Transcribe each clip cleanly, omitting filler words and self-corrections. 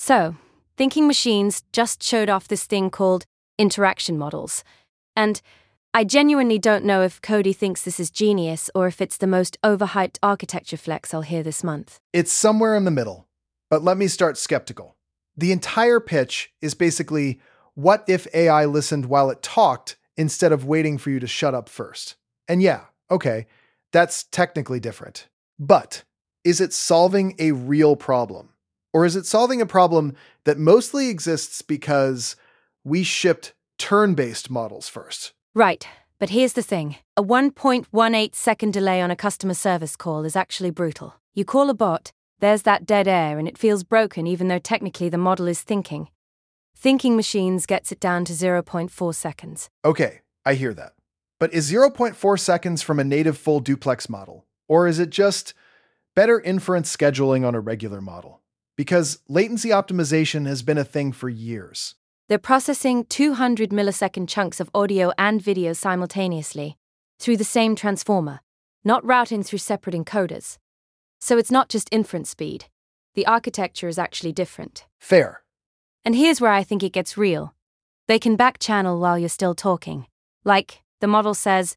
So, Thinking Machines just showed off this thing called interaction models. And I genuinely don't know if Cody thinks this is genius or if it's the most overhyped architecture flex I'll hear this month. It's somewhere in the middle. But let me start skeptical. The entire pitch is basically, what if AI listened while it talked instead of waiting for you to shut up first? And yeah, okay, that's technically different. But is it solving a real problem? Or is it solving a problem that mostly exists because we shipped turn-based models first? Right, but here's the thing. A 1.18 second delay on a customer service call is actually brutal. You call a bot, there's that dead air, and it feels broken even though technically the model is thinking. Thinking Machines gets it down to 0.4 seconds. Okay, I hear that. But is 0.4 seconds from a native full duplex model? Or is it just better inference scheduling on a regular model? Because latency optimization has been a thing for years. They're processing 200 millisecond chunks of audio and video simultaneously through the same transformer, not routing through separate encoders. So it's not just inference speed. The architecture is actually different. Fair. And here's where I think it gets real. They can back-channel while you're still talking. Like, the model says,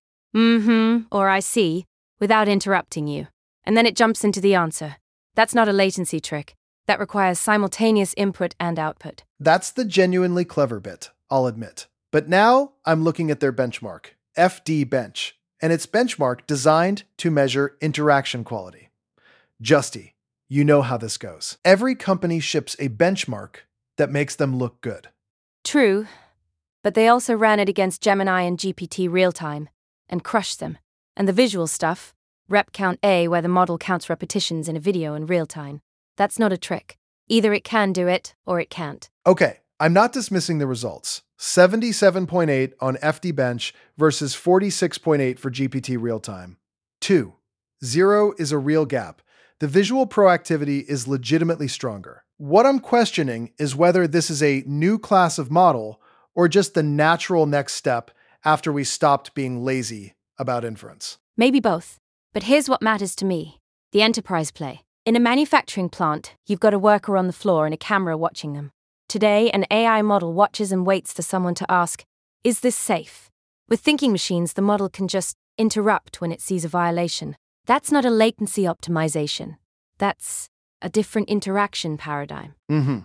or I see, without interrupting you. And then it jumps into the answer. That's not a latency trick. That requires simultaneous input and output. That's the genuinely clever bit, I'll admit. But now I'm looking at their benchmark, FD Bench, and it's benchmark designed to measure interaction quality. Justy, you know how this goes. Every company ships a benchmark that makes them look good. True, but they also ran it against Gemini and GPT real-time and crushed them. And the visual stuff, rep count A, where the model counts repetitions in a video in real time, that's not a trick. Either it can do it or it can't. Okay, I'm not dismissing the results. 77.8 on FD Bench versus 46.8 for GPT real-time. 2. 0 is a real gap. The visual proactivity is legitimately stronger. What I'm questioning is whether this is a new class of model or just the natural next step after we stopped being lazy about inference. Maybe both. But here's what matters to me. The enterprise play. In a manufacturing plant, you've got a worker on the floor and a camera watching them. Today, an AI model watches and waits for someone to ask, is this safe? With Thinking Machines, the model can just interrupt when it sees a violation. That's not a latency optimization. That's a different interaction paradigm.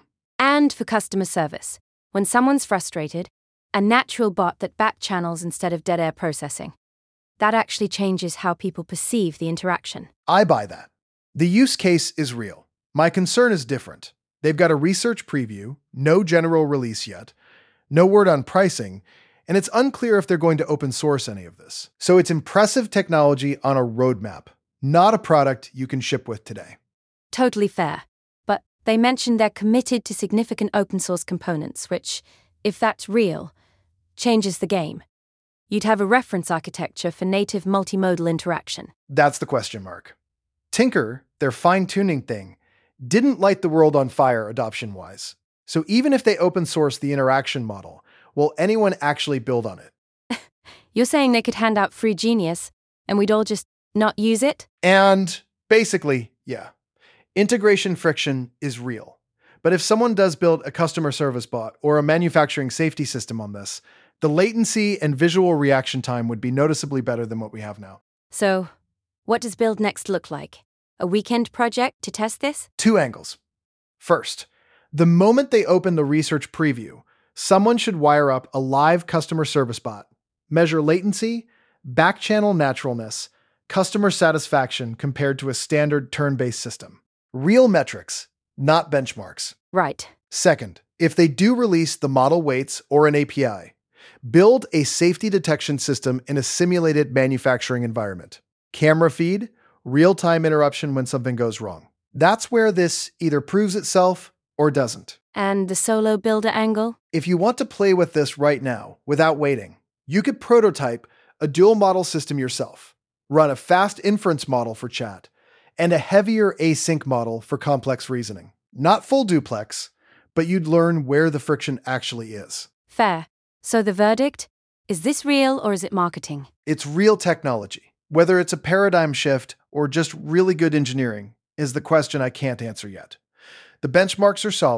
And for customer service, when someone's frustrated, a natural bot that back-channels instead of dead air processing. That actually changes how people perceive the interaction. I buy that. The use case is real. My concern is different. They've got a research preview, no general release yet, no word on pricing, and it's unclear if they're going to open source any of this. So it's impressive technology on a roadmap, not a product you can ship with today. Totally fair. But they mentioned they're committed to significant open source components, which, if that's real, changes the game. You'd have a reference architecture for native multimodal interaction. That's the question mark. Tinker, their fine-tuning thing, didn't light the world on fire adoption-wise. So even if they open source the interaction model, will anyone actually build on it? You're saying they could hand out free Genius, and we'd all just not use it? And basically, yeah. Integration friction is real. But if someone does build a customer service bot or a manufacturing safety system on this, the latency and visual reaction time would be noticeably better than what we have now. So, what does Build Next look like? A weekend project to test this? 2 angles. First, the moment they open the research preview, someone should wire up a live customer service bot, measure latency, back-channel naturalness, customer satisfaction compared to a standard turn-based system. Real metrics, not benchmarks. Right. Second, if they do release the model weights or an API, build a safety detection system in a simulated manufacturing environment. Camera feed, real-time interruption when something goes wrong. That's where this either proves itself or doesn't. And the solo builder angle? If you want to play with this right now, without waiting, you could prototype a dual model system yourself, run a fast inference model for chat, and a heavier async model for complex reasoning. Not full duplex, but you'd learn where the friction actually is. Fair. So the verdict? Is this real or is it marketing? It's real technology. Whether it's a paradigm shift or just really good engineering is the question I can't answer yet. The benchmarks are solid,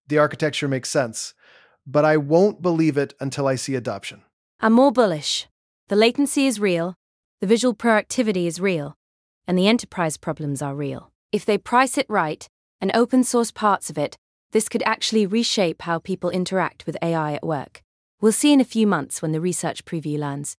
The architecture makes sense, but I won't believe it until I see adoption. I'm more bullish. The latency is real, the visual proactivity is real, and the enterprise problems are real. If they price it right and open source parts of it, this could actually reshape how people interact with AI at work. We'll see in a few months when the research preview lands.